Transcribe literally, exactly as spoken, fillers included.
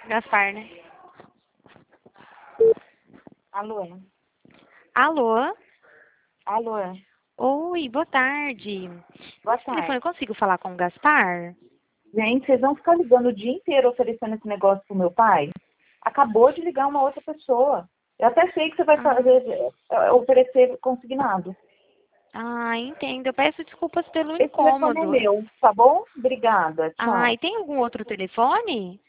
Gaspar, né? Alô? Alô? Alô? Oi, boa tarde. Boa Esse telefone, tarde. eu consigo falar com o Gaspar? Gente, vocês vão ficar ligando o dia inteiro oferecendo esse negócio pro meu pai? Acabou de ligar uma outra pessoa. Eu até sei que você vai Ah, fazer, eh, oferecer consignado. ah, entendo. Eu peço desculpas pelo Esse telefone é incômodo. meu, tá bom? Obrigada. Ah, Tchau. e tem algum outro telefone?